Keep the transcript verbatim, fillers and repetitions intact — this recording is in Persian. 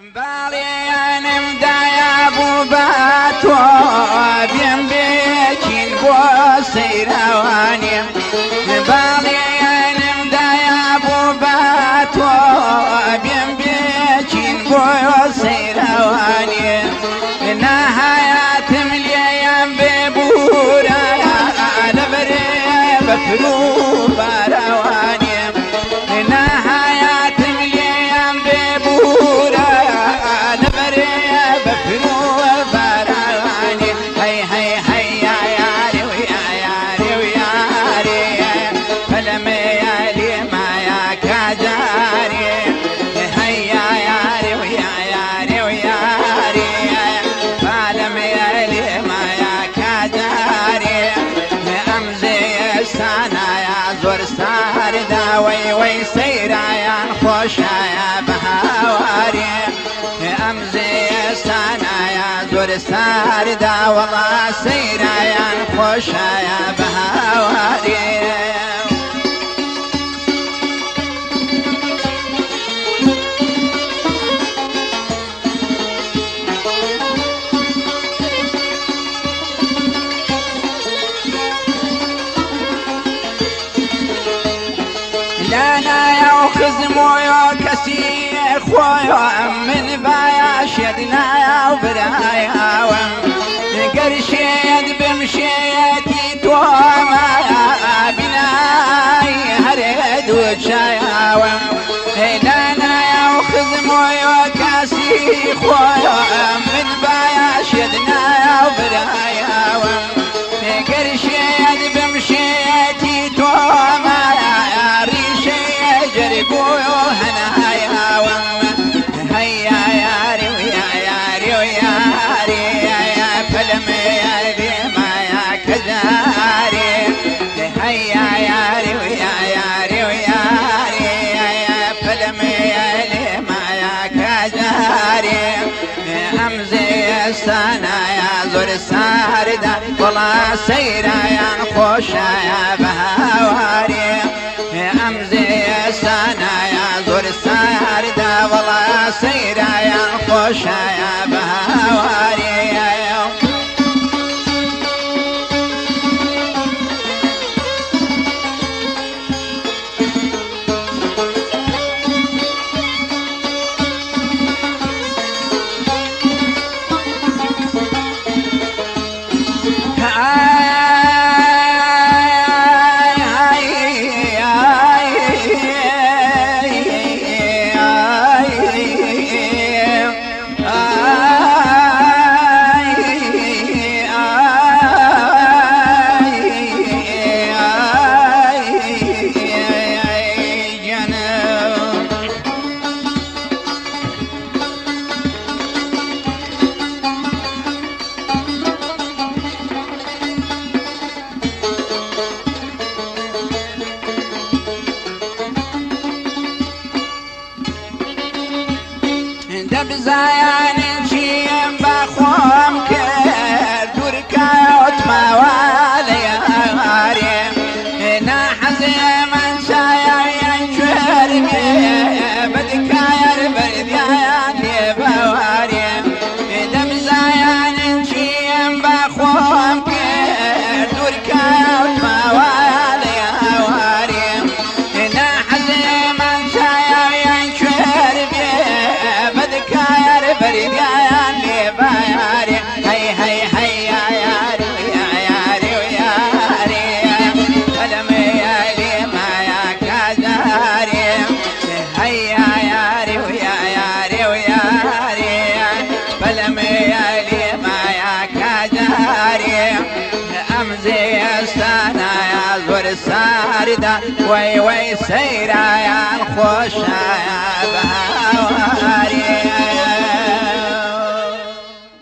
باڵێیانم دایە بوو بە تۆ بێم بێچین بۆ سەیراوانێم باڵێیانم دایە بوو بە تۆ بێم بێچین بۆ سەیراوانێم ناهایاتم لێیان بێبوورە لەبەرێ بەفر و باراوانێم ناهایاتم لێیان بێبوورە لەبەرێ بەفر و باراوانێم هەی هەی هەی یا یارێ و یا یارێ و یارێ پەلەمەیە لێمایە کاجارێ هەی یا یارێ و یا یارێ و یارێ پەلەمەیە لێمایە کاجارێ ئەم زێستانایە زۆر ساردا وەی وەی سەیرایان خۆشایە بە هاوارێ ئەم زێستانایە زۆر ساردا وەڵا سەیرایان خۆشایە بە هاوارێ لانایا و خزمۆیۆ کەسی خۆیۆ من بایا شێدنایا و برایاوم گەرشێت بم شێتی تۆمایە بینایی هەرێ دووچایاوم لانایا و خزمۆیۆ کەسی خۆیۆ من بایا شێدنایا و برایاوم گەرشێت بم شێتی تۆمایە جربويو هناياوم هيا ياري ويا ياري وياري يا فلمي يا ما يا كزاري هيا ياري ويا ياري وياري يا فلمي يا ما يا كزاري أمزي السنة يا زور ساردا والله سيرا يا نخوشا يا بهواري أمزي السنة يا زور ساردا والله سيرا يا نخوشا يا بهواري دەبزایانێ چیم بەخۆم کرد دوورکەوت ماوە لە یارێ ناحەزێ من چایەیان کوێر بێ بەدکایەر بەردیایان لێ بەوارێ دەبزایانێ چیم بەخۆم کرد دوورکەوت ماوە لە یاوارێ ناحەزێ من چایەیان کوێر بێ بەریدایان لێ بایارێ هەی هەی هەی یا یارێ و یا یارێ و یارێ پەلەمەیە لێمایە کاجارێ هەی یا یارێ و یا یارێ و یارێ پەلەمەیە لێمایە کاجارێ ئەم زێستانایە زۆر ساردا وەی وەی سەیرایان خۆشایە بە هاوارێ